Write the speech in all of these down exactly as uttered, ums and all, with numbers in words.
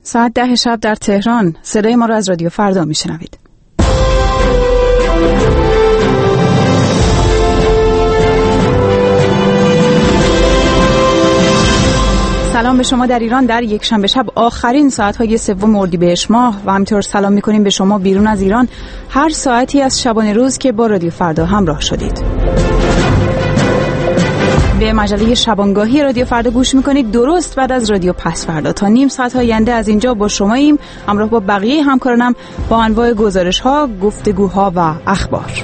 ساعت ده شب در تهران. صدای ما را از رادیو فردا میشنوید. سلام به شما در ایران در یک شنبه شب، آخرین ساعت‌های سوم اردیبهشت ماه، و همینطور سلام می‌کنیم به شما بیرون از ایران هر ساعتی از شبانه روز که با رادیو فردا همراه شدید. به مجله شبانگاهی رادیو فردا گوش میکنید. درست بعد از رادیو پس فردا تا نیم ساعت آینده از اینجا با شماییم، همراه با بقیه همکارانم با انواع گزارش‌ها، گفتگوها و اخبار.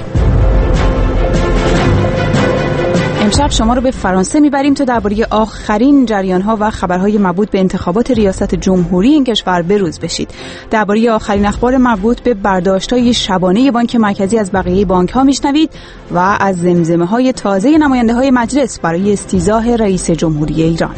امشب شما رو به فرانسه میبریم تا درباره آخرین جریان‌ها و خبرهای مربوط به انتخابات ریاست جمهوری این کشور بروز بشید. درباره آخرین اخبار مربوط به برداشت‌های شبانه بانک مرکزی از بقیه بانک‌ها میشنوید و از زمزمه‌های تازه نماینده‌های مجلس برای استیضاح رئیس جمهوری ایران.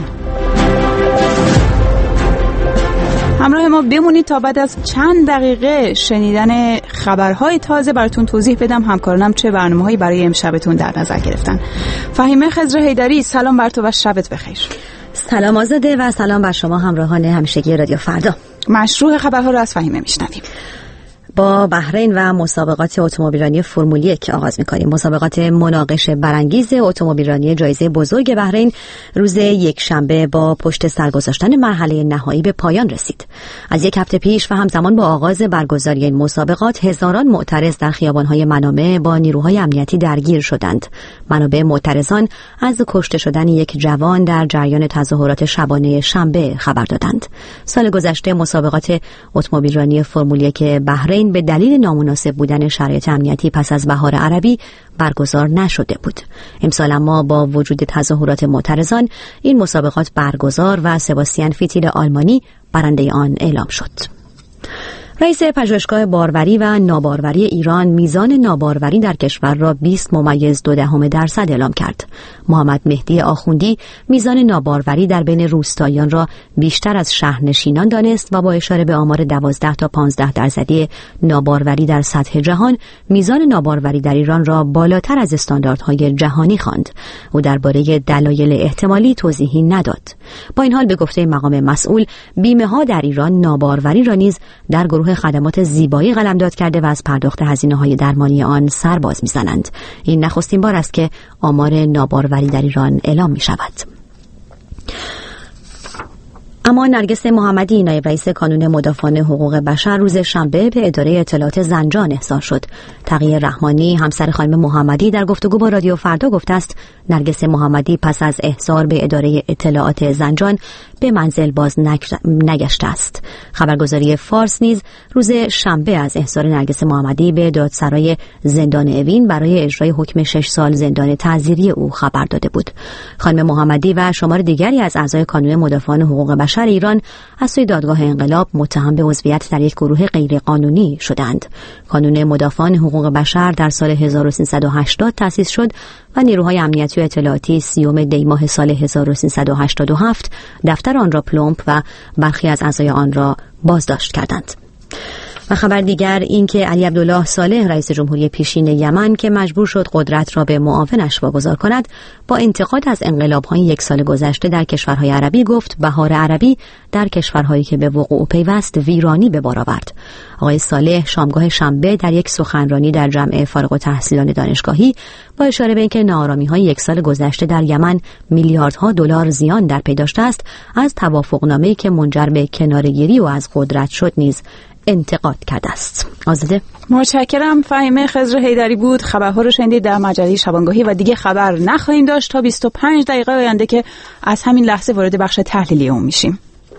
همراه ما بمونید تا بعد از چند دقیقه شنیدن خبرهای تازه براتون توضیح بدم همکارانم چه برنامه‌هایی برای امشبتون در نظر گرفتن. فهیمه خضر حیدری، سلام بر تو و شبت بخیر. سلام آزاده و سلام بر شما همراهان همیشگی رادیو فردا. مشروع خبرها رو از فهیمه میشنویم. با بحرین و مسابقات اتومبیلرانی فرمول یک آغاز می‌کنیم. مسابقات مناقش برانگیز اتومبیلرانی جایزه بزرگ بحرین روز یک شنبه با پشت سر گذاشتن مرحله نهایی به پایان رسید. از یک هفته پیش و همزمان با آغاز برگزاری این مسابقات هزاران معترض در خیابان‌های منامه با نیروهای امنیتی درگیر شدند. منابع معترضان از کشته شدن یک جوان در جریان تظاهرات شبانه شنبه خبر دادند. سال گذشته مسابقات اتومبیلرانی فرمول یک بحرین به دلیل نامناسب بودن شرایط امنیتی پس از بهار عربی برگزار نشده بود. امسال اما با وجود تظاهرات معترضان این مسابقات برگزار و سباستیان فیتیل آلمانی برنده آن اعلام شد. رئیس پژوهشگاه باروری و ناباروری ایران میزان ناباروری در کشور را بیست ممیز دو دهم درصد اعلام کرد. محمد مهدی آخوندی میزان ناباروری در بین روستاییان را بیشتر از شهرنشینان دانست و با اشاره به آمار دوازده تا پانزده درصدی ناباروری در سطح جهان، میزان ناباروری در ایران را بالاتر از استانداردهای جهانی خواند. او درباره دلایل احتمالی توضیحی نداد. با این حال به گفته مقام مسئول، بیمه‌ها در ایران ناباروری را نیز در گروه خدمات زیبایی قلمداد کرده و از پرداخت هزینه‌های درمانی آن سر باز می‌زنند. این نخستین بار است که آمار ناباروری در ایران اعلام می‌شود. اما نرگس محمدی، نایب رئیس کانون مدافعان حقوق بشر، روز شنبه به اداره اطلاعات زنجان احضار شد. تقی رحمانی، همسر خانم محمدی، در گفتگو با رادیو فردا گفته است نرگس محمدی پس از احضار به اداره اطلاعات زنجان به منزل باز نگشته است. خبرگزاری فارس نیز روز شنبه از احضار نرگس محمدی به دادسرای زندان اوین برای اجرای حکم شش سال زندان تعزیری او خبر داده بود. خانم محمدی و شمار دیگری از اعضای کانون مدافعان حقوق بشر ایران از سوی دادگاه انقلاب متهم به عضویت در یک گروه غیرقانونی شدند. کانون مدافعان حقوق بشر در سال هزار و سیصد و هشتاد تأسیس شد و نیروهای امنیتی و اطلاعاتی سیوم دی ماه سال هزار و سیصد و هشتاد و هفت دفتر آن را پلمپ و برخی از اعضای آن را بازداشت کردند. و خبر دیگر این که علی عبدالله صالح، رئیس جمهوری پیشین یمن که مجبور شد قدرت را به معاونش واگذار کند، با انتقاد از انقلاب‌های یک سال گذشته در کشورهای عربی گفت بهار عربی در کشورهایی که به وقوع پیوست ویرانی به بار آورد. آقای صالح شامگاه شنبه در یک سخنرانی در جمع فارغ التحصیلان دانشگاهی با اشاره به اینکه ناآرامی‌های یک سال گذشته در یمن میلیاردها دلار زیان در پی داشته است، از توافقنامه‌ای که منجر به کناره‌گیری و از قدرت شد نیز انتقاد کرده است. آزاده، متشکرم. فهیمه خضر حیدری بود. خبرها رو شنیدید در مجله شبانگاهی و دیگه خبر نخواهیم داشت تا بیست و پنج دقیقه آینده که از همین لحظه وارد بخش تحلیلی اون میشیم.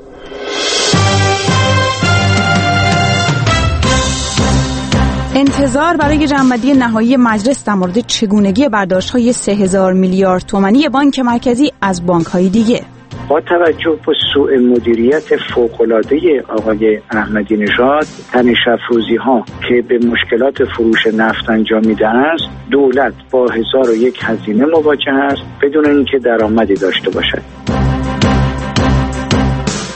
انتظار برای جمع‌بندی نهایی مجلس در مورد چگونگی برداشت‌های سه هزار میلیارد تومانی بانک مرکزی از بانک‌های دیگه. با توجه به سوء مدیریت فوق‌العاده آقای احمدی نژاد، تنش افروزی‌ها که به مشکلات فروش نفت انجام میده است، دولت با هزار و یک هزینه مواجه است بدون اینکه درآمدی داشته باشد.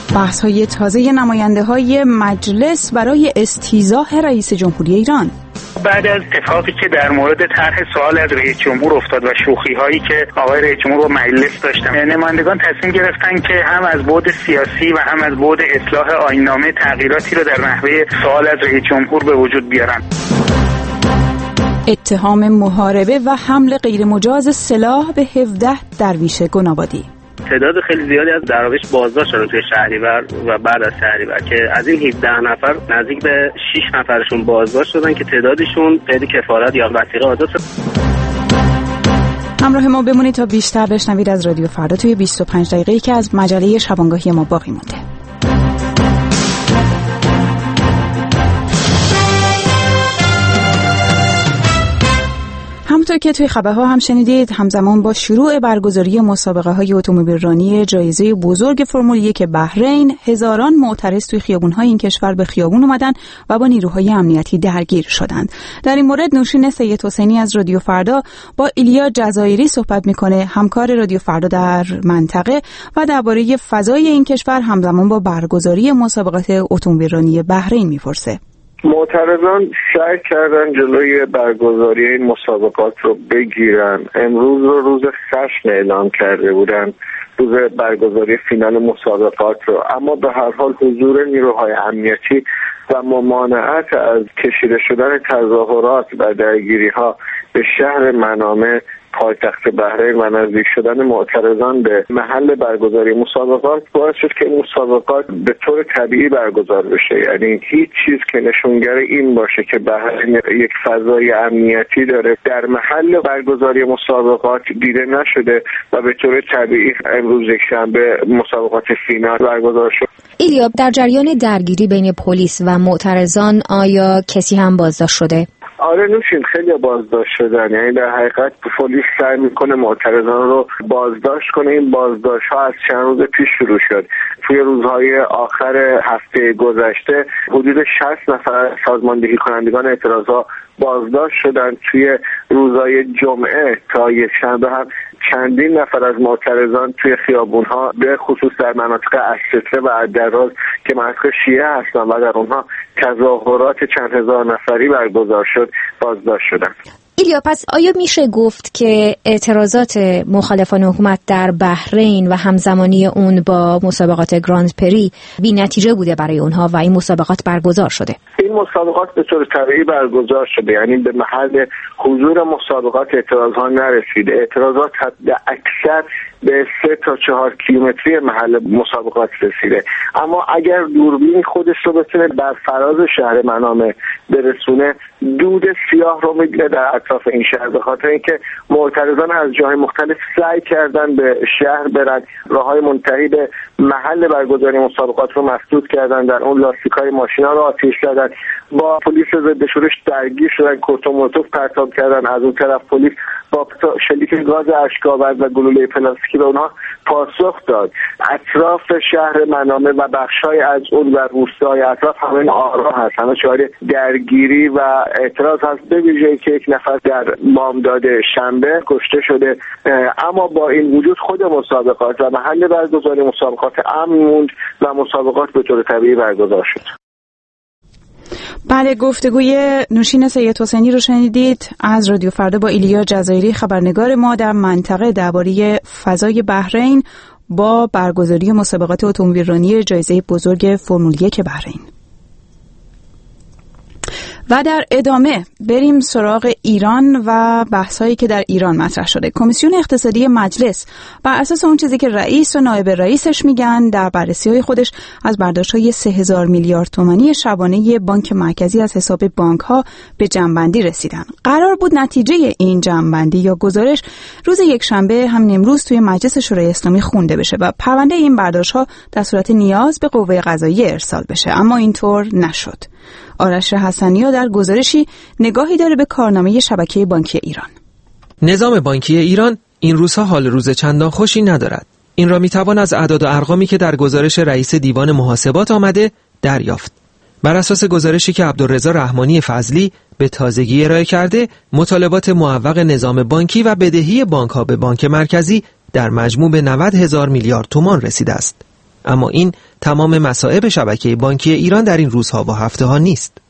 بحث‌های تازه نماینده‌های مجلس برای استیضاح رئیس جمهوری ایران. بعد از اتفاقی که در مورد طرح سوال از رئیس جمهور افتاد و شوخی‌هایی که آقای رئیس جمهور با مجلس داشتن، نمایندگان تصمیم گرفتن که هم از بعد سیاسی و هم از بعد اصلاح آیین‌نامه تغییراتی رو در نحوه سوال از رئیس جمهور به وجود بیارن. اتهام محاربه و حمل غیرمجاز سلاح به هفده درویش گنابادی. تعداد خیلی زیادی از درویش بازداشت شدن توی شهریور و بعد از شهریور که از این هفده نفر نزدیک به شش نفرشون بازداشت شدن که تعدادشون قید کفارت یا وثیقه آزاد شد. همراه ما بمونید تا بیشتر بشنوید از رادیو فردا توی بیست و پنج دقیقه‌ای که از مجله شبانگاهی ما باقی مونده. همونطور که توی خبرها هم شنیدید، همزمان با شروع برگزاری مسابقه‌های اتومبیلرانی جایزه بزرگ فرمول یک بحرین، هزاران معترض توی خیابون‌های این کشور به خیابون اومدن و با نیروهای امنیتی درگیر شدند. در این مورد نوشین سید حسینی از رادیو فردا با ایلیا جزایری صحبت می‌کنه، همکار رادیو فردا در منطقه، و درباره فضای این کشور همزمان با برگزاری مسابقات اتومبیلرانی بحرین می‌پرسه. معترضان سعی کردن جلوی برگزاری این مسابقات رو بگیرن. امروز رو روز خشن اعلام کرده بودن، روز برگزاری فینال مسابقات رو، اما به هر حال حضور نیروهای امنیتی و ممانعت از کشیده شدن تظاهرات و درگیری‌ها به شهر منامه پایتخت بحرین و نزدیک شدن معترضان به محل برگزاری مسابقات باعث شد که این مسابقات به طور طبیعی برگزار بشه. یعنی هیچ چیز که نشونگر این باشه که بحرین یک فضای امنیتی داره در محل برگزاری مسابقات دیده نشده و به طور طبیعی امروز یکشنبه مسابقات فینال برگزار شد. ایلیا، در جریان درگیری بین پلیس و معترضان آیا کسی هم بازداشت شده؟ آره نوشین، خیلی بازداشت شدن. یعنی در حقیقت پلیس سعی میکنه معترضان رو بازداشت کنه. این بازداشت ها از چند روز پیش شروع شد. توی روزهای آخر هفته گذشته حدود شصت نفر سازماندهی کنندگان اعتراضات بازداشت شدن. توی روزهای جمعه تا یکشنبه هم چندین نفر از معترضان توی خیابون‌ها به خصوص در مناطق الستره و الدراز که مناطق شیعه هستن و در اونها تظاهرات چند هزار نفری برگزار شد بازداشت شدن. ایلیا، پس آیا میشه گفت که اعتراضات مخالفان حکومت در بحرین و همزمانی اون با مسابقات گراند پری بی نتیجه بوده برای اونها و این مسابقات برگزار شده؟ این مسابقات به طور طبیعی برگزار شده، یعنی به محل حضور مسابقات اعتراضها نرسیده. اعتراضات حد اکثر به سه تا چهار کیلومتری محل مسابقات رسیده. اما اگر دوربین خودش رو بتونه بر فراز شهر منامه برسونه، دود سیاه رو می‌بینه در اطراف این شهر، به خاطر اینکه معترضان از جاهای مختلف سعی کردن به شهر برن، راههای منتهی به محل برگزاری مسابقات رو مسدود کردن، در اون لاستیک‌های ماشینا رو آتش زدن، با پلیس ضد شورش درگیر شدن، کت و مولوتوف پرتاب کردن. از اون طرف پلیس با شلیک گاز اشک‌آور و گلوله پلاستیکی به اونها پاسخ داد. اطراف شهر منامه و بخش‌های از اون و روستاهای اطراف همه آرا هست، همه شاهد درگیری و اعتراض هست، به ویژه که یک نفر در بامداد شنبه کشته شده. اما با این وجود خود مسابقات و محل برگزاری مسابقات امن موند و مسابقات به طور طبیعی برگزار شد. بله، گفتگوی نوشین سید حسینی رو شنیدید از رادیو فردا با ایلیا جزایری، خبرنگار ما در منطقه، درباره فضای بحرین با برگزاری مسابقات اتومبیلرانی جایزه بزرگ فرمول یک بحرین. و در ادامه بریم سراغ ایران و بحثایی که در ایران مطرح شده. کمیسیون اقتصادی مجلس بر اساس اون چیزی که رئیس و نایب رئیسش میگن در بررسی‌های خودش از برداشت‌های سه هزار میلیارد تومانی شبانه بانک مرکزی از حساب بانک‌ها به جمع‌بندی رسیدن. قرار بود نتیجه این جمع‌بندی یا گزارش روز یکشنبه همین امروز توی مجلس شورای اسلامی خونده بشه و پرونده این برداشت‌ها در صورت نیاز به قوه قضاییه ارسال بشه، اما اینطور نشد. آرش حسنی‌ها در گزارشی نگاهی داره به کارنامه شبکه بانکی ایران. نظام بانکی ایران این روزها حال روز چندان خوشی ندارد. این را میتوان از اعداد و ارقامی که در گزارش رئیس دیوان محاسبات آمده دریافت. بر اساس گزارشی که عبدالرضا رحمانی فضلی به تازگی ارائه کرده، مطالبات معوق نظام بانکی و بدهی بانک‌ها به بانک مرکزی در مجموع به نود هزار میلیارد تومان رسیده است. اما این تمام مصائب شبکه بانکی ایران در این روزها و هفته‌ها نیست.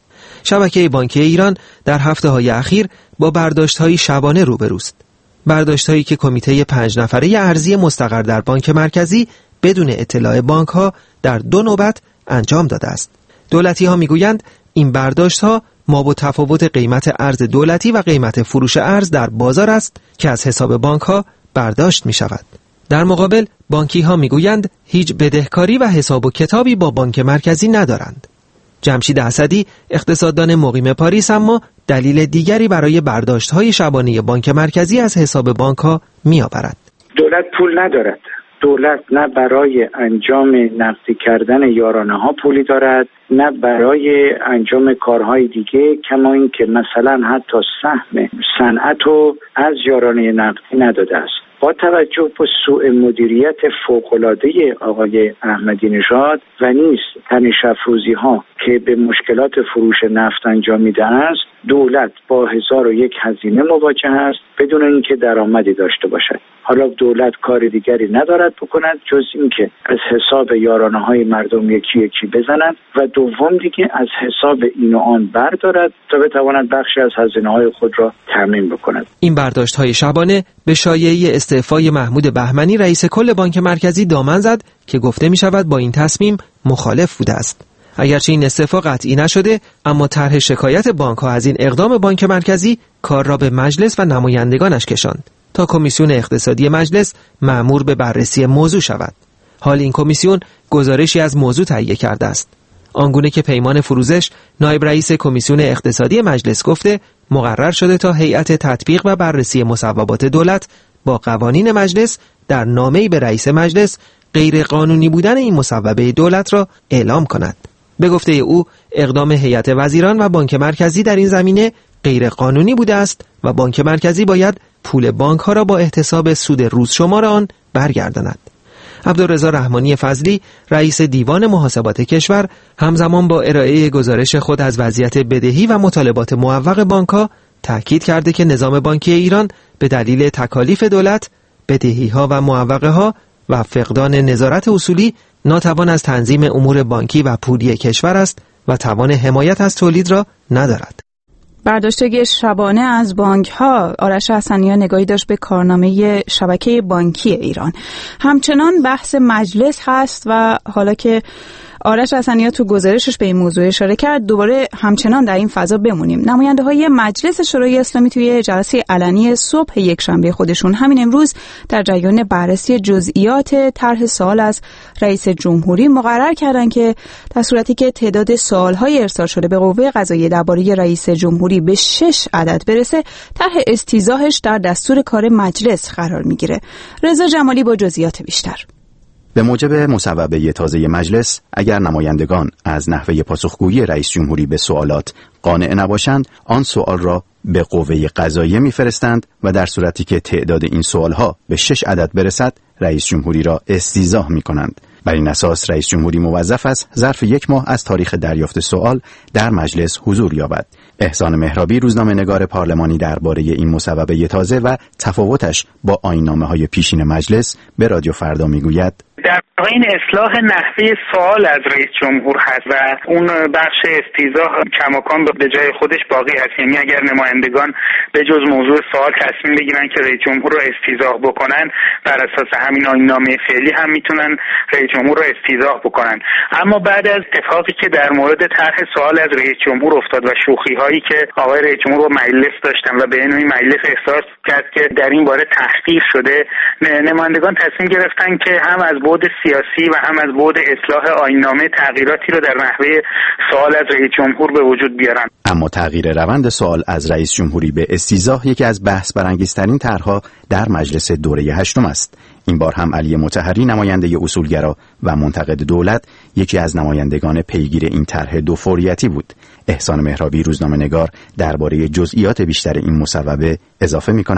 شبکه بانکی ایران در هفته‌های اخیر با برداشت‌های شبانه روبروست. برداشت‌هایی که کمیته پنج نفره ارزی مستقر در بانک مرکزی بدون اطلاع بانک‌ها در دو نوبت انجام داده است. دولتی‌ها می‌گویند این برداشت‌ها مابع تفاوت قیمت ارز دولتی و قیمت فروش ارز در بازار است که از حساب بانک‌ها برداشت می‌شود. در مقابل بانکی‌ها می‌گویند هیچ بدهکاری و حساب و کتابی با بانک مرکزی ندارند. جمشید اسدی اقتصاددان مقیم پاریس اما دلیل دیگری برای برداشت‌های شبانه بانک مرکزی از حساب بانک‌ها می‌آورد. دولت پول ندارد. دولت نه برای انجام نقدی کردن یارانه ها پولی دارد، نه برای انجام کارهای دیگه، کما این که مثلا حتی سهم صنعت رو از یارانه نقدی نداده است. با توجه به سوء مدیریت فوق‌العاده آقای احمدی نژاد و نیز تنش افروزی ها که به مشکلات فروش نفت انجام میده است، دولت با هزار و یک هزینه مواجه است بدون اینکه درآمدی داشته باشد. حالا دولت کار دیگری ندارد بکند جز اینکه از حساب یارانه های مردم یکی یکی بزنند و دوم دیگه از حساب این و آن بردارد تا بتواند بخشی از هزینه های خود را تامین بکند. این برداشت های شبانه به شایعه استعفای محمود بهمنی رئیس کل بانک مرکزی دامن زد که گفته می شود با این تصمیم مخالف بوده است. اگرچه این استعفا قطعی نشده، اما طرح شکایت بانک ها از این اقدام بانک مرکزی کار را به مجلس و نمایندگانش کشاند تا کمیسیون اقتصادی مجلس مأمور به بررسی موضوع شود. حال این کمیسیون گزارشی از موضوع تهیه کرده است. آنگونه که پیمان فروزش نایب رئیس کمیسیون اقتصادی مجلس گفته مقرر شده تا هیئت تطبیق و بررسی مصوبات دولت با قوانین مجلس در نامه‌ای به رئیس مجلس غیر قانونی بودن این مصوبه دولت را اعلام کند. به گفته او اقدام هیئت وزیران و بانک مرکزی در این زمینه غیر قانونی بوده است و بانک مرکزی باید پول بانک ها را با احتساب سود روز شمار آن برگرداند. عبدالرضا رحمانی فضلی رئیس دیوان محاسبات کشور همزمان با ارائه گزارش خود از وضعیت بدهی و مطالبات معوق بانک‌ها تاکید کرده که نظام بانکی ایران به دلیل تکالیف دولت، بدهی‌ها و معوقه‌ها و فقدان نظارت اصولی ناتوان از تنظیم امور بانکی و پولی کشور است و توان حمایت از تولید را ندارد. برداشتگی شبانه از بانک ها. آرش حسنی‌ها نگاهی داشت به کارنامه شبکه بانکی ایران. همچنان بحث مجلس هست و حالا که آرش حسنی‌ها تو گزارشش به این موضوع اشاره کرد، دوباره همچنان در این فضا بمونیم. نماینده های مجلس شورای اسلامی توی جلسه علنی صبح یک شنبه خودشون همین امروز در جریان بررسی جزئیات طرح سوال از رئیس جمهوری مقرر کردن که در صورتی که تعداد سوال‌های ارسال شده به قوه قضاییه درباره رئیس جمهوری به شش عدد برسه، طرح استیضاحش در دستور کار مجلس قرار میگیره. رضا جمالی با جزئیات بیشتر. به موجب مصوبه تازه مجلس، اگر نمایندگان از نحوه پاسخگویی رئیس جمهوری به سوالات قانع نباشند، آن سوال را به قوه قضاییه می‌فرستند و در صورتی که تعداد این سوالها به شش عدد برسد، رئیس جمهوری را استیضاح می‌کنند. بر این اساس رئیس جمهوری موظف است ظرف یک ماه از تاریخ دریافت سوال در مجلس حضور یابد. احسان مهرابی روزنامه‌نگار پارلمانی درباره این مصوبه تازه و تفاوتش با آیین‌نامه‌های پیشین مجلس به رادیو فردا میگوید: در این اصلاح نحوه سوال از رئیس جمهور هست و اون بخش استیضاح کماکان به جای خودش باقی هست. یعنی اگر نمایندگان به جز موضوع سوال تصمیم بگیرن که رئیس جمهور رو استیضاح بکنن، بر اساس همین آیین‌نامه فعلی هم میتونن رئیس جمهور رو استیضاح بکنن. اما بعد از اتفاقی که در مورد طرح سوال از رئیس جمهور افتاد و شوخی هایی که آقای رئیس جمهور با مجلس داشتن و به نوعی مجلس احساس کرد که در این باره تحقیر شده، نمایندگان تصمیم گرفتن که هم از بعد سیاسی و هم از بعد اصلاح آیین‌نامه تغییراتی رو در نحوه سوال از رئیس جمهور به وجود بیارن. اما تغییر روند سوال از رئیس جمهوری به استیضاح یکی از بحث برانگیزترین طرح‌ها در مجلس دوره هشتم است. این بار هم علی مطهری نماینده اصولگرا و منتقد دولت یکی از نمایندگان پیگیر این طرح دو فوریتی بود. احسان مهرابی روزنامه‌نگار درباره جزئیات بیشتر این مصوبه اضافه می‌کند: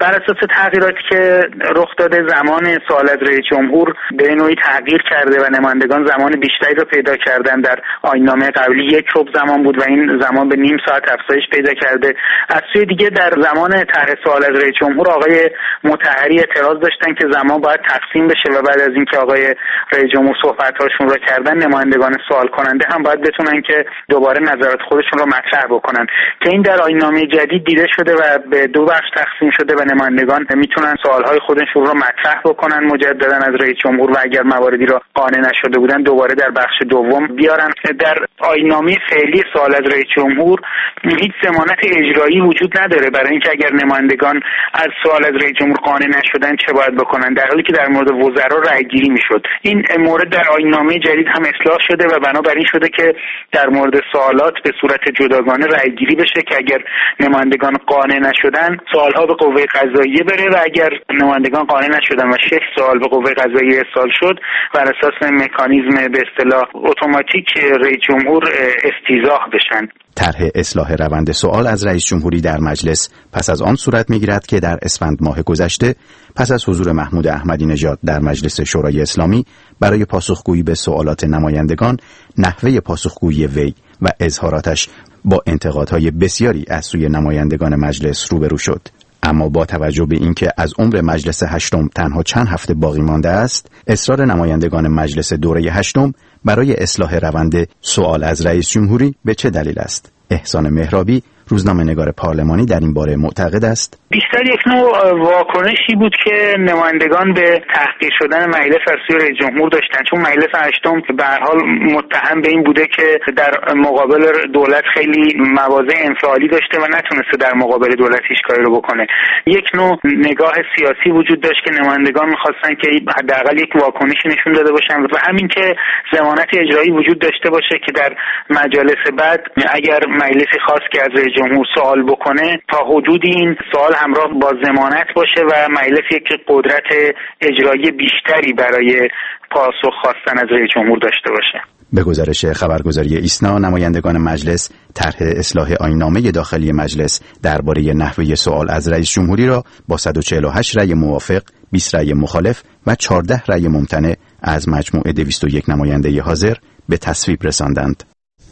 بر اساس تغییراتی که رخ داده زمان سوال از رئیس جمهور به نوعی تغییر کرده و نمایندگان زمان بیشتری رو پیدا کردن. در آیین‌نامه قبلی یک ربع زمان بود و این زمان به نیم ساعت افزایش پیدا کرده. از سوی دیگه در زمان طرح سوال از رئیس جمهور آقای مطهری اعتراض داشتن که زمان باید تقسیم بشه و بعد از اینکه آقای رئیس جمهور صحبت‌هاشون رو کردن نمایندگان سوال کننده هم باید بتونن که دوباره نظرات خودشون رو مطرح بکنن که این در آیین‌نامه جدید دیده شده و به دو بخش تقسیم شده و نمایندگان میتونن سوال‌های خودشون رو مطرح بکنن مجددا از رئیس جمهور و اگر مواردی رو قانع نشده بودن دوباره در بخش دوم بیارن. در آیین‌نامه فعلی سوال از رئیس جمهور هیچ ضمانت اجرایی وجود نداره برای اینکه اگر نمایندگان از سوال از رئیس جمهور قانع نشدن چه باید بکنن، در حالی که در مورد وزرا رأی گیری میشد. این مورد در آیین‌نامه جدید هم اصلاح شده و بنابراین شده که در مورد سوالات به صورت جداگانه رأی گیری بشه که اگر نمایندگان قانع نشدن سوالها به قوه قضاییه بره و اگر نمایندگان قانع نشدن و شش سوال به قوه قضاییه ارسال شد بر اساس مکانیزم به اصطلاح اتوماتیک رئیس جمهور استیضاح بشن. طرح اصلاح روند سوال از رئیس جمهوری در مجلس پس از آن صورت می‌گیرد که در اسفند ماه گذشته پس از حضور محمود احمدی نژاد در مجلس شورای اسلامی برای پاسخگویی به سوالات نمایندگان نحوه پاسخگویی وی و اظهاراتش با انتقادهای بسیاری از سوی نمایندگان مجلس روبرو شد. اما با توجه به اینکه از عمر مجلس هشتم تنها چند هفته باقی مانده است، اصرار نمایندگان مجلس دوره هشتم برای اصلاح روند سوال از رئیس جمهوری به چه دلیل است؟ احسان مهرابی، روزنامه‌نگار پارلمانی، در این باره معتقد است بیشتر یک نوع واکنشی بود که نمایندگان به تحقیر شدن مجلس از سوی رئیس جمهور داشتن، چون مجلس هشتم به هر حال متهم به این بوده که در مقابل دولت خیلی مواضع انفعالی داشته و نتونسته در مقابل دولت هیچ کاری رو بکنه. یک نوع نگاه سیاسی وجود داشت که نمایندگان می‌خواستن که حداقل یک واکنشی نشون داده باشن و همین که ضمانت اجرایی وجود داشته باشه که در مجالس بعد اگر مجلسی خواست که از رئیس جمهور سوال بکنه تا حدودی این سوال همراه با ضمانت باشه و مجلس یک قدرت اجرایی بیشتری برای پاسخ خواستن از رئیس جمهور داشته باشه. به گزارش خبرگزاری ایسنا، نمایندگان مجلس طرح اصلاح آیین‌نامه داخلی مجلس درباره نحوه سوال از رئیس جمهوری را با صد و چهل و هشت رأی موافق، بیست رأی مخالف و چهارده رأی ممتنع از مجموع دویست و یک نماینده حاضر به تصویب رساندند.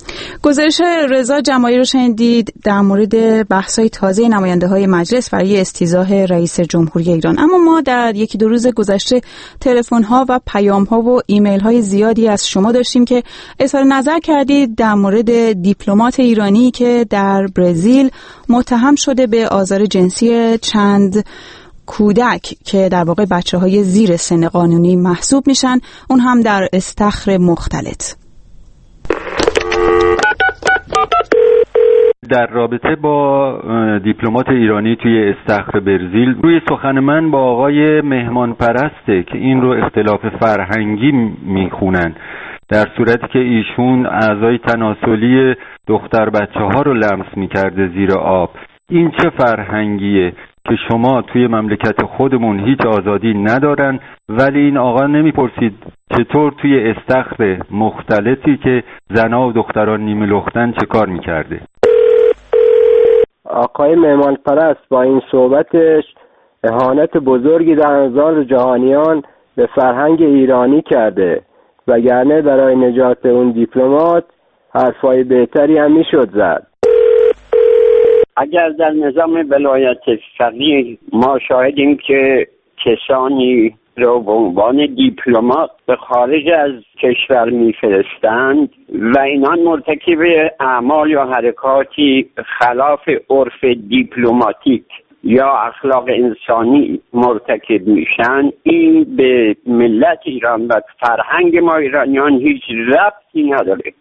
گزارش رضا جمالی رو شنیدید در مورد بحث‌های تازه نماینده‌های مجلس برای استیضاح رئیس جمهوری ایران. اما ما در یکی دو روز گذشته تلفن‌ها و پیام‌ها و ایمیل‌های زیادی از شما داشتیم که اظهار نظر کردید در مورد دیپلمات ایرانی که در برزیل متهم شده به آزار جنسی چند کودک که در واقع بچه‌های زیر سن قانونی محسوب میشن، اون هم در استخر مختلط. در رابطه با دیپلمات ایرانی توی استخر برزیل، روی سخن من با آقای مهمان پرسته که این رو اختلاف فرهنگی میخونن، در صورتی که ایشون اعضای تناسلی دختر بچه ها رو لمس میکرده زیر آب. این چه فرهنگیه که شما توی مملکت خودمون هیچ آزادی ندارن ولی این آقا نمیپرسید چطور توی استخر مختلطی که زنها و دختران نیمه لختن چه کار میکرده؟ آقای مهمان پرست با این صحبتش اهانت بزرگی در نظر جهانیان به فرهنگ ایرانی کرده، وگرنه برای نجات اون دیپلمات حرفای بهتری هم میشد زد. اگر در نظام ولایت فقیه ما شاهدیم که کسانی رو به عنوان دیپلمات به خارج از کشور میفرستند و اینان مرتکب اعمال یا حرکاتی خلاف عرف دیپلماتیک یا اخلاق انسانی مرتکب میشن، این به ملت ایران و فرهنگ ما ایرانیان هیچ ربطی نداره.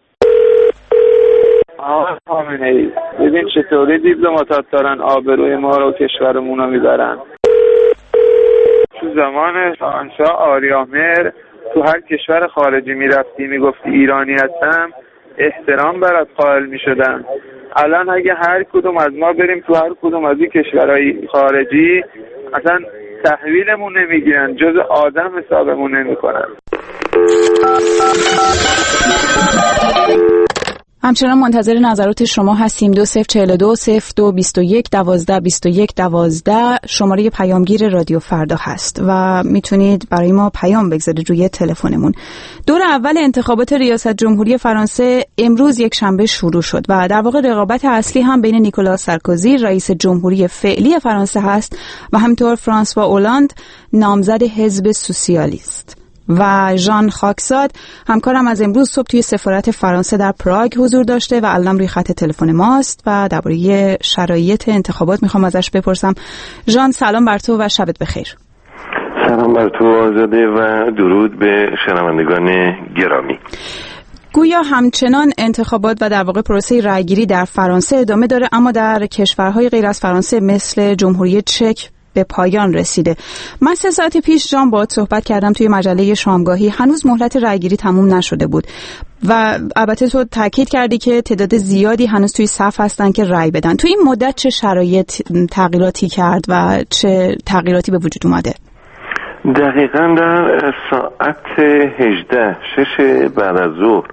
آقای خامنه‌ای، ببین چطوری دیپلماتات دارن آبروی ما رو کشورمون رو میبرن. تو زمان شاهنشاه آریامهر تو هر کشور خارجی میرفتی میگفتی ایرانی هستم، احترام برات قائل میشدن. الان اگه هر کدوم از ما بریم تو هر کدوم از این کشورهای خارجی اصلا تحویلمون نمیگیرن، جز آدم حسابمون نمیکنن. همچنان منتظر نظرات شما هستیم. دو صفر چهل و دو صفر دو بیست و یک دوازده بیست و یک دوازده شماره پیامگیر رادیو فردا هست و میتونید برای ما پیام بگذارید روی تلفنمون. دور اول انتخابات ریاست جمهوری فرانسه امروز یک شنبه شروع شد و در واقع رقابت اصلی هم بین نیکولاس سارکوزی رئیس جمهوری فعلی فرانسه هست و همینطور فرانسوا اولاند نامزد حزب سوسیالیست و ژان خاکزاد همکارم از امروز صبح توی سفارت فرانسه در پراگ حضور داشته و الان روی خط تلفن ماست و درباره شرایط انتخابات میخوام ازش بپرسم. ژان سلام بر تو و شبت بخیر. سلام بر تو آزاده و درود به شنوندگان گرامی. گویا همچنان انتخابات و در واقع پروسه رأیگیری در فرانسه ادامه داره، اما در کشورهای غیر از فرانسه مثل جمهوری چک به پایان رسیده. من سه ساعت پیش جان باهات صحبت کردم توی مجله شامگاهی، هنوز مهلت رأیگیری تموم نشده بود و البته تو تاکید کردی که تعداد زیادی هنوز توی صف هستن که رأی بدن. توی این مدت چه شرایط تغییراتی کرد و چه تغییراتی به وجود اومده؟ دقیقاً در ساعت هجده شش بعد از ظهر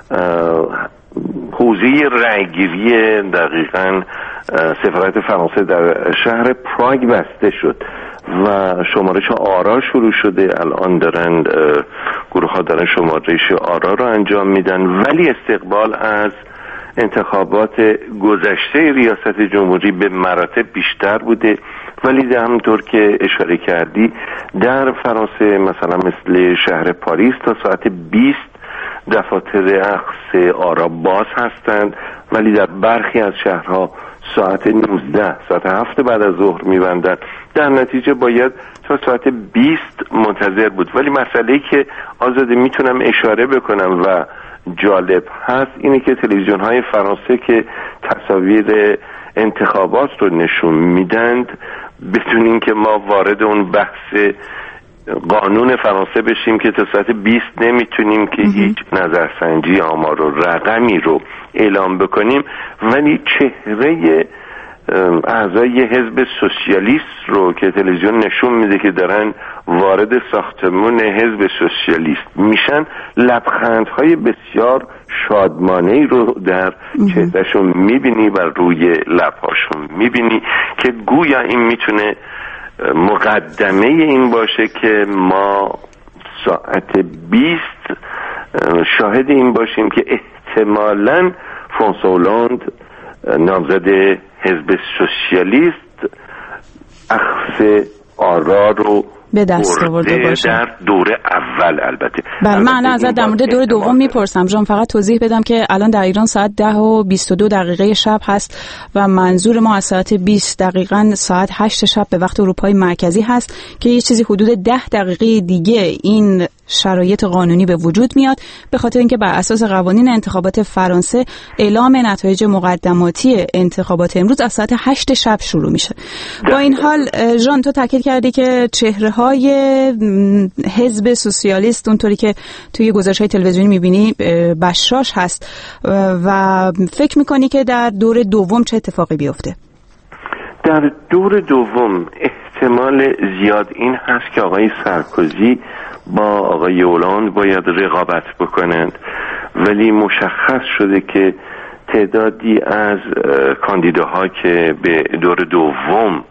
حوزه رأیگیری دقیقاً سفارت فرانسه در شهر پراگ بسته شد و شمارش آرا شروع شده. الان دارن گروه ها دارن شمارش آرا رو انجام میدن، ولی استقبال از انتخابات گذشته ریاست جمهوری به مراتب بیشتر بوده. ولی همونطور که اشاره کردی در فرانسه مثلا مثل شهر پاریس تا ساعت بیست دفاتر اخذ آرا باز هستند، ولی در برخی از شهرها ساعت نوزده ساعت هفت بعد از ظهر میبندن. در نتیجه باید تا ساعت بیست منتظر بود. ولی مسئله‌ای که آزاده میتونم اشاره بکنم و جالب هست اینه که تلویزیون های فرانسه که تصاویر انتخابات رو نشون میدند، بدون اینکه ما وارد اون بحث قانون فرانسه بشیم که تا ساعت بیست نمیتونیم که هیچ نظرسنجی آمار و رقمی رو اعلام بکنیم، ولی چهره اعضای حزب سوسیالیست رو که تلویزیون نشون میده که دارن وارد ساختمون حزب سوسیالیست میشن، لبخندهای بسیار شادمانه‌ای رو در چهرهشون میبینی و روی لبهاشون میبینی که گویا این میتونه مقدمه این باشه که ما ساعت بیست شاهد این باشیم که احتمالاً فرانسوا اولاند نامزد حزب سوسیالیست اخذ آرا رو به دست آورده باشه در دور اول. البته بله، من ازت در مورد دور دوم میپرسم. جان فقط توضیح بدم که الان در ایران ساعت ده و بیست و دو دقیقه شب هست و منظور ما از ساعت بیست دقیقاً ساعت هشت شب به وقت اروپای مرکزی هست که یه چیزی حدود ده دقیقه دیگه این شرایط قانونی به وجود میاد، به خاطر اینکه بر اساس قوانین انتخابات فرانسه اعلام نتایج مقدماتی انتخابات امروز از ساعت هشت شب شروع میشه. با این حال ژان تو تاکید کردی که چهره های حزب سوسیالیست اونطوری که توی گزارش‌های تلویزیونی میبینی بشاش هست و فکر میکنی که در دور دوم چه اتفاقی بیفته؟ در دور دوم احتمال زیاد این هست که آقای سارکوزی با آقای اولاند باید رقابت بکنند، ولی مشخص شده که تعدادی از کاندیداها که به دور دوم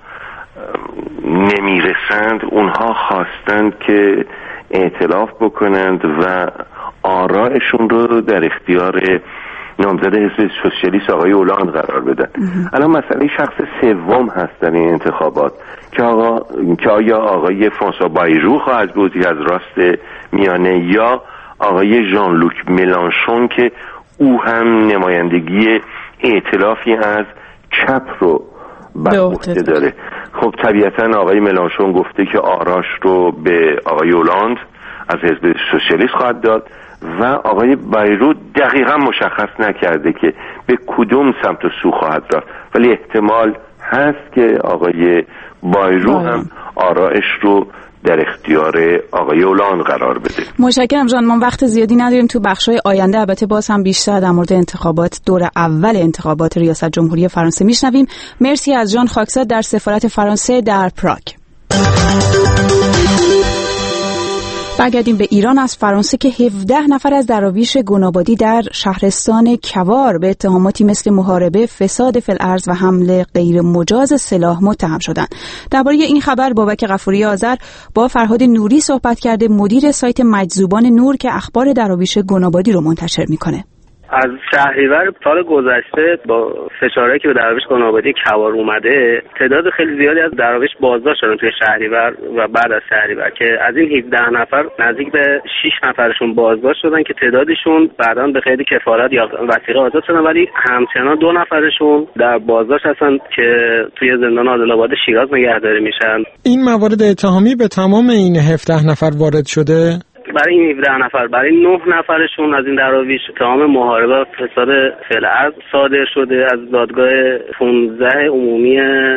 نمیرسند اونها خواستند که ائتلاف بکنند و آرائشون رو در اختیار نامزد حزب سوسیالیست آقای اولاند قرار بدن. الان مسئله شخص سوم هست در این انتخابات که آقا که آیا آقای فرانسوا بایرو خواهد بود از راست میانه یا آقای ژان لوک ملانشون که او هم نمایندگی ائتلافی از چپ رو بر عهده داره. خب طبیعتا آقای ملانشون گفته که آراش رو به آقای اولاند از حزب سوسیالیست خواهد داد و آقای بایرو دقیقا مشخص نکرده که به کدوم سمت و سو خواهد رفت، ولی احتمال هست که آقای بایرو هم آرائش رو در اختیار آقای اولاند قرار بده. متشکرم جان، ما وقت زیادی نداریم. تو بخش‌های آینده البته باز هم بیشتر در مورد انتخابات دور اول انتخابات ریاست جمهوری فرانسه میشنویم. مرسی از ژان خاکزاد در سفارت فرانسه در پراگ. برگردیم به ایران. از فرانسه که هفده نفر از دراویش گنابادی در شهرستان کوار به اتهاماتی مثل محاربه، فساد فی الارض و حمل غیر مجاز سلاح متهم شدند. درباره این خبر بابک غفوری آذر با فرهاد نوری صحبت کرده، مدیر سایت مجذوبان نور که اخبار دراویش گنابادی رو منتشر میکنه. از شهریور سال گذشته با فشارهایی که به دراویش گنابادی کوار اومده، تعداد خیلی زیادی از دراویش بازداشت شدن توی شهریور و بعد از شهریور که از این هفده نفر نزدیک به شش نفرشون بازداشت شدن که تعدادشون بعداً به قید کفارت یا وثیقه آزاد شدن، ولی همچنان دو نفرشون در بازداشت هستن که توی زندان عادل‌آباد شیراز نگهداری میشن. این موارد اتهامی به تمام این هفده نفر وارد شده؟ برای این هفده نفر، برای نه نفرشون از این دراویش اتهام محاربه و فساد فی الارض صادر شده از دادگاه پانزده عمومی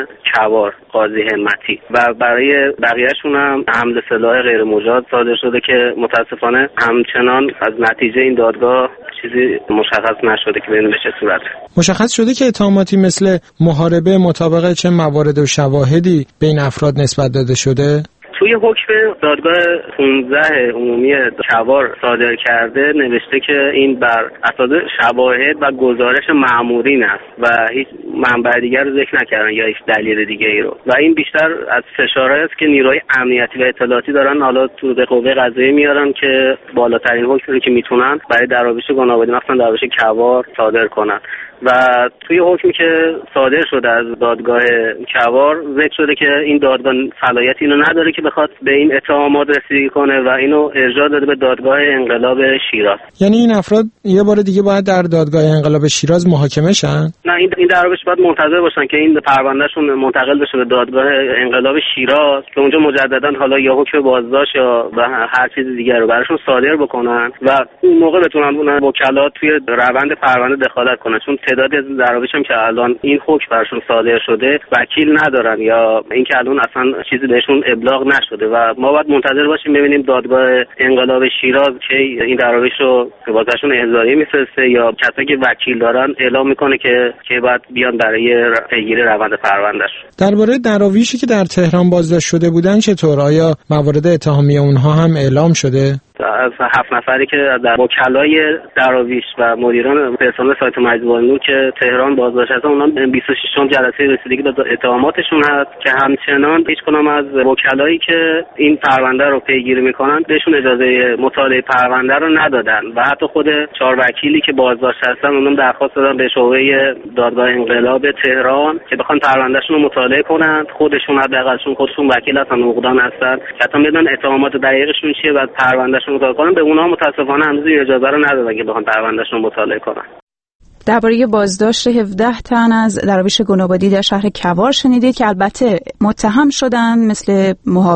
کوار قاضی همتی و برای بقیه‌شون هم حمل سلاح غیر مجاز صادر شده که متاسفانه همچنان از نتیجه این دادگاه چیزی مشخص نشده که ببینیم به چه صورت. مشخص شده که اتهاماتی مثل محاربه مطابق چه موارد و شواهدی به این افراد نسبت داده شده؟ توی حکم دادگاه پانزده عمومی کوار صادر کرده نوشته که این بر اساس شواهد و گزارش مأمورین است و هیچ منبع دیگر رو ذکر نکردن یا هیچ دلیل دیگه ای رو، و این بیشتر از فشارهایی است که نیروهای امنیتی و اطلاعاتی دارن حالا تو به قوه قضاییه میارن که بالاترین حکمی رو که میتونن برای دراویش گنابادی مثلا دراویش کوار صادر کنن. و توی حکمی که صادر شده از دادگاه کوار ذکر شده که این دادگاه صلاحیت اینو نداره که بخواد به این اتهامات رسیدگی کنه و اینو ارجاع داده به دادگاه انقلاب شیراز. یعنی این افراد یه بار دیگه باید در دادگاه انقلاب شیراز محاکمه شن؟ نه، این این دراویش باید منتظر باشن که این پروندهشون منتقل بشه به دادگاه انقلاب شیراز که اونجا مجددا حالا یا حکم بازداشت یا هر چیز دیگر رو براشون صادر بکنن و اون موقع بتونن وکلا توی روند پرونده دخالت کنن، چون تعدادی از دراویش هم که الان این حکم براشون صادر شده وکیل ندارن یا اینکه الان اصلا چیزی بهشون ابلاغ نشده و ما باید منتظر باشیم ببینیم دادگاه انقلاب شیراز که این دراویش رو واسهشون احضاریه میفرسته یا کسایی که وکیل دارن اعلام میکنه که که بعد بیان برای پیگیری روند پروندهش. درباره دراویشی که در تهران بازداشت شده بودن چطور؟ آیا موارد اتهامی اونها هم اعلام شده؟ از هفت نفری که در وکلای دراویش و مدیران پرسنل سایت مجذوبان نور که تهران بازداشت هستن، اونها بیست و ششم جلسه رسیدگی به اتهاماتشون هست که همچنان هیچ کدام از وکلایی که این پرونده رو پیگیری میکنن بهشون اجازه مطالعه پرونده رو ندادن و حتی خود چهار وکیلی که بازداشت هستن اونم درخواست دادن به شعبه دادگاه انقلاب تهران که بخوان پروندهشون رو مطالعه کنن. خودشون حداقلشون خودشون وکیل هستن، نقدان هستن که حتی بدون اتهامات دقیقشون چیه و پروندهشون مطالعه کنن. به اونها متاسفانه هنوز اجازه رو ندادن که بخوان پروندهشون رو مطالعه کنن. درباره بازداشت هفده تن از دراویش گنابادی در شهر کوار شنیدید که البته متهم شدن مثل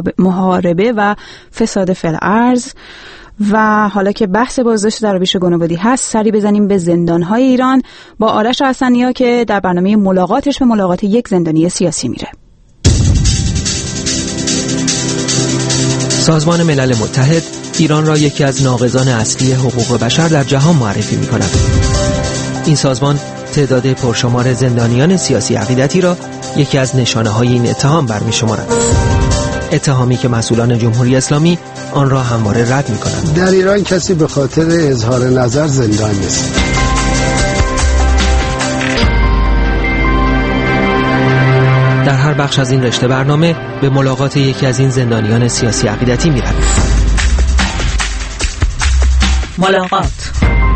محاربه و فساد فی الارض. و حالا که بحث بازداشت دراویش گنابادی هست، سری بزنیم به زندان‌های ایران با آرش حسنی‌ها که در برنامه ملاقاتش به ملاقات یک زندانی سیاسی میره. سازمان ملل متحد ایران را یکی از ناقضان اصلی حقوق بشر در جهان معرفی می‌کند. این سازمان تعداد پرشمار زندانیان سیاسی عقیدتی را یکی از نشانه‌های این اتهام برمی‌شمارد. اتهامی که مسئولان جمهوری اسلامی آن را همواره رد می‌کنند. در ایران کسی به خاطر اظهار نظر زندان نیست. در هر بخش از این رشته برنامه به ملاقات یکی از این زندانیان سیاسی عقیدتی می‌رویم. ملاقات.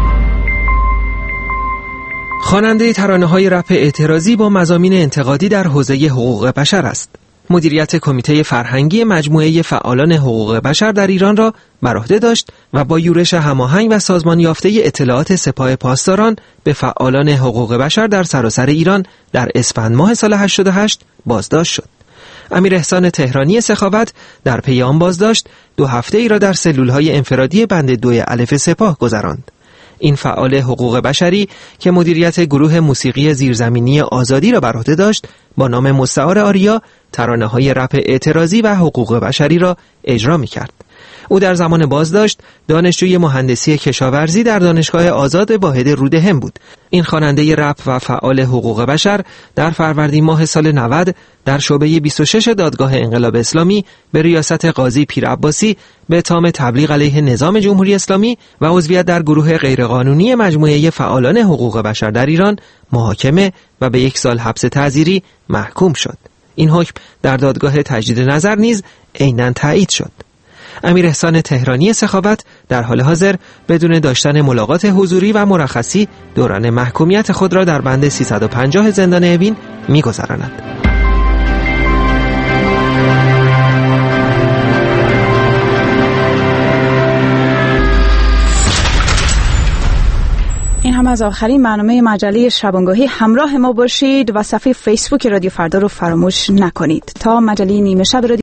خواننده ترانه‌های رپ اعتراضی با مضامین انتقادی در حوزه حقوق بشر است. مدیریت کمیته فرهنگی مجموعه فعالان حقوق بشر در ایران را بر عهده داشت و با یورش هماهنگ و سازمان یافته اطلاعات سپاه پاسداران به فعالان حقوق بشر در سراسر ایران در اسفند ماه سال هشتاد و هشت بازداشت شد. امیر احسان تهرانی سخاوت در پی آن بازداشت دو هفته ای را در سلولهای انفرادی بند دوی الف سپاه گذراند. این فعال حقوق بشری که مدیریت گروه موسیقی زیرزمینی آزادی را بر عهده داشت با نام مستعار آریا ترانه‌های رپ اعتراضی و حقوق بشری را اجرا می‌کرد. او در زمان بازداشت دانشجوی مهندسی کشاورزی در دانشگاه آزاد واحد رودهم بود. این خواننده رپ و فعال حقوق بشر در فروردین ماه سال نود در شعبه بیست و شش دادگاه انقلاب اسلامی به ریاست قاضی پیرعباسی به اتهام تبلیغ علیه نظام جمهوری اسلامی و عضویت در گروه غیرقانونی مجموعه فعالان حقوق بشر در ایران محاکمه و به یک سال حبس تعزیری محکوم شد. این حکم در دادگاه تجدید نظر نیز عیناً تایید شد. امیر احسان تهرانی سخاوت در حال حاضر بدون داشتن ملاقات حضوری و مرخصی دوران محکومیت خود را در بند سیصد و پنجاه زندان اوین می‌گذراند. این هم از آخرین برنامه مجله شبانگاهی. همراه ما باشید و صفحه فیسبوک رادیو فردا رو فراموش نکنید. تا مجله نیمه شب رادیو